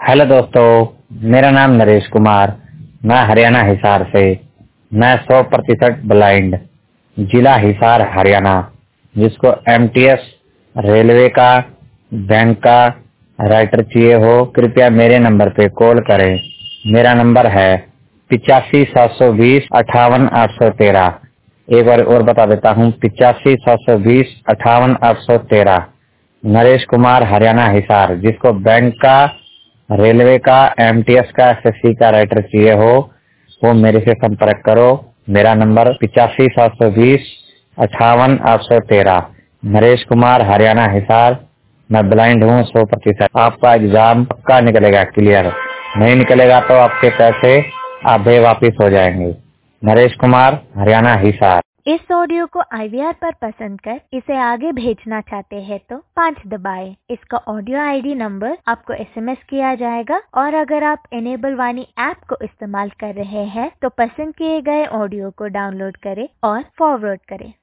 Hello दोस्तों, मेरा नाम नरेश कुमार, मैं हरियाणा हिसार से। मैं 100% ब्लाइंड, जिला हिसार हरियाणा। जिसको एमटीएस, रेलवे का, बैंक का राइटर चाहिए हो, कृपया मेरे नंबर पे कॉल करें। मेरा नंबर है 85 720 58 813। एक बार और बता देता हूँ, 85 720 58 813। नरेश कुमार, हरियाणा हिसार। जिसको बैंक का, रेलवे का, एमटीएस का, एसएससी का राइटर चाहिए हो, वो मेरे से संपर्क करो। मेरा नंबर 85 720 58 813। नरेश कुमार, हरियाणा हिसार। मैं ब्लाइंड हूँ 100%। आपका एग्जाम पक्का निकलेगा क्लियर। नहीं निकलेगा तो आपके पैसे आधे वापिस हो जाएंगे। नरेश कुमार, हरियाणा हिसार। इस ऑडियो को IVR पर पसंद कर इसे आगे भेजना चाहते हैं तो 5 दबाएं। इसका ऑडियो ID नंबर आपको SMS किया जाएगा और अगर आप इनेबल वाणी ऐप को इस्तेमाल कर रहे हैं तो पसंद किए गए ऑडियो को डाउनलोड करें और फॉरवर्ड करें।